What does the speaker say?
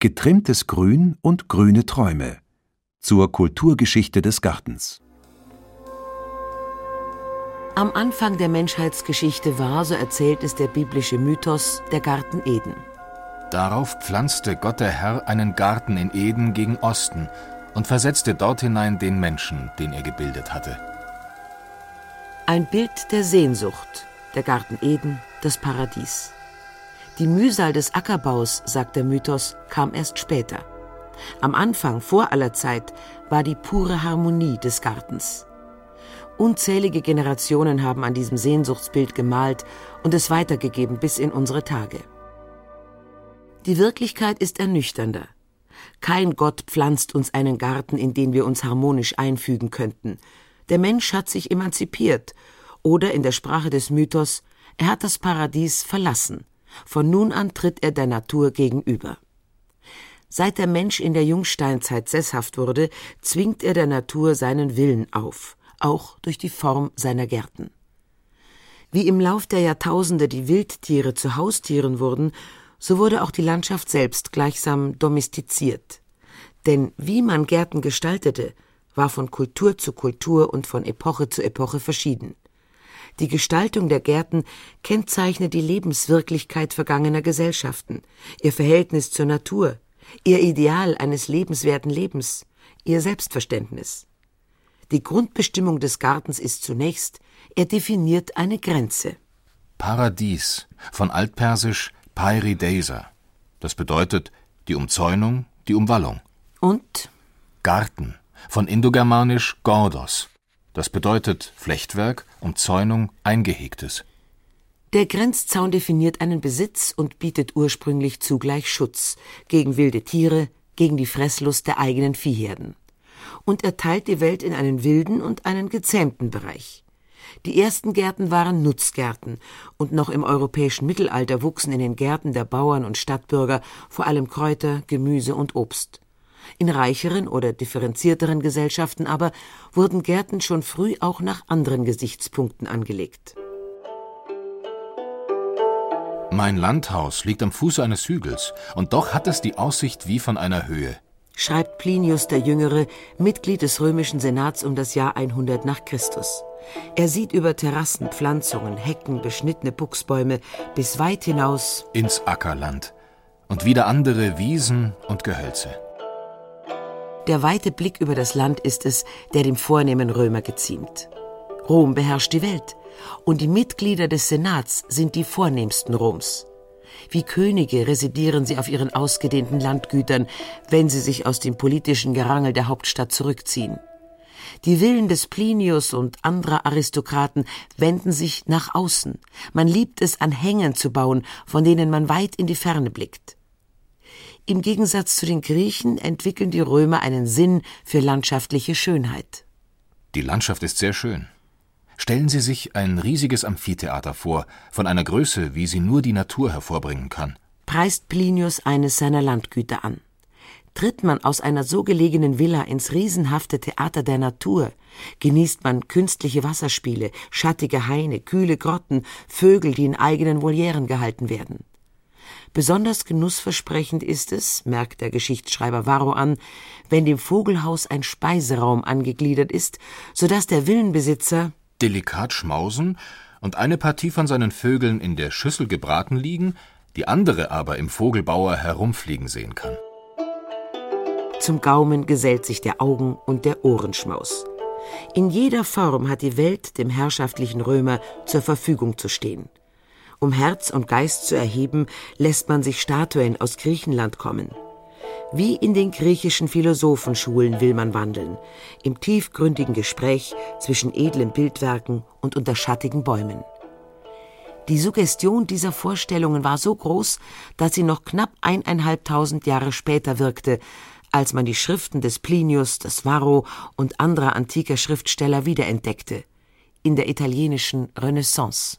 Getrimmtes Grün und grüne Träume zur Kulturgeschichte des Gartens. Am Anfang der Menschheitsgeschichte war, so erzählt es der biblische Mythos, der Garten Eden. Darauf pflanzte Gott der Herr einen Garten in Eden gegen Osten und versetzte dort hinein den Menschen, den er gebildet hatte. Ein Bild der Sehnsucht, der Garten Eden, das Paradies. Die Mühsal des Ackerbaus, sagt der Mythos, kam erst später. Am Anfang, vor aller Zeit, war die pure Harmonie des Gartens. Unzählige Generationen haben an diesem Sehnsuchtsbild gemalt und es weitergegeben bis in unsere Tage. Die Wirklichkeit ist ernüchternder. Kein Gott pflanzt uns einen Garten, in den wir uns harmonisch einfügen könnten. Der Mensch hat sich emanzipiert. Oder in der Sprache des Mythos, er hat das Paradies verlassen. Von nun an tritt er der Natur gegenüber. Seit der Mensch in der Jungsteinzeit sesshaft wurde, zwingt er der Natur seinen Willen auf, auch durch die Form seiner Gärten. Wie im Lauf der Jahrtausende die Wildtiere zu Haustieren wurden, so wurde auch die Landschaft selbst gleichsam domestiziert. Denn wie man Gärten gestaltete, war von Kultur zu Kultur und von Epoche zu Epoche verschieden. Die Gestaltung der Gärten kennzeichnet die Lebenswirklichkeit vergangener Gesellschaften, ihr Verhältnis zur Natur, ihr Ideal eines lebenswerten Lebens, ihr Selbstverständnis. Die Grundbestimmung des Gartens ist zunächst, er definiert eine Grenze. Paradies, von altpersisch Pairidesa. Das bedeutet die Umzäunung, die Umwallung. Und? Garten, von indogermanisch Gordos. Das bedeutet Flechtwerk, Umzäunung, Eingehegtes. Der Grenzzaun definiert einen Besitz und bietet ursprünglich zugleich Schutz gegen wilde Tiere, gegen die Fresslust der eigenen Viehherden. Und er teilt die Welt in einen wilden und einen gezähmten Bereich. Die ersten Gärten waren Nutzgärten und noch im europäischen Mittelalter wuchsen in den Gärten der Bauern und Stadtbürger vor allem Kräuter, Gemüse und Obst. In reicheren oder differenzierteren Gesellschaften aber wurden Gärten schon früh auch nach anderen Gesichtspunkten angelegt. Mein Landhaus liegt am Fuße eines Hügels, und doch hat es die Aussicht wie von einer Höhe, schreibt Plinius der Jüngere, Mitglied des römischen Senats um das Jahr 100 nach Christus. Er sieht über Terrassen, Pflanzungen, Hecken, beschnittene Buchsbäume bis weit hinaus ins Ackerland und wieder andere Wiesen und Gehölze. Der weite Blick über das Land ist es, der dem vornehmen Römer geziemt. Rom beherrscht die Welt, und die Mitglieder des Senats sind die vornehmsten Roms. Wie Könige residieren sie auf ihren ausgedehnten Landgütern, wenn sie sich aus dem politischen Gerangel der Hauptstadt zurückziehen. Die Villen des Plinius und anderer Aristokraten wenden sich nach außen. Man liebt es, an Hängen zu bauen, von denen man weit in die Ferne blickt. Im Gegensatz zu den Griechen entwickeln die Römer einen Sinn für landschaftliche Schönheit. Die Landschaft ist sehr schön. Stellen Sie sich ein riesiges Amphitheater vor, von einer Größe, wie sie nur die Natur hervorbringen kann. Preist Plinius eines seiner Landgüter an. Tritt man aus einer so gelegenen Villa ins riesenhafte Theater der Natur, genießt man künstliche Wasserspiele, schattige Haine, kühle Grotten, Vögel, die in eigenen Volieren gehalten werden. Besonders genussversprechend ist es, merkt der Geschichtsschreiber Varro an, wenn dem Vogelhaus ein Speiseraum angegliedert ist, sodass der Villenbesitzer delikat schmausen und eine Partie von seinen Vögeln in der Schüssel gebraten liegen, die andere aber im Vogelbauer herumfliegen sehen kann. Zum Gaumen gesellt sich der Augen- und der Ohrenschmaus. In jeder Form hat die Welt dem herrschaftlichen Römer zur Verfügung zu stehen. Um Herz und Geist zu erheben, lässt man sich Statuen aus Griechenland kommen. Wie in den griechischen Philosophenschulen will man wandeln, im tiefgründigen Gespräch zwischen edlen Bildwerken und unter schattigen Bäumen. Die Suggestion dieser Vorstellungen war so groß, dass sie noch knapp 1.500 Jahre später wirkte, als man die Schriften des Plinius, des Varro und anderer antiker Schriftsteller wiederentdeckte, in der italienischen Renaissance.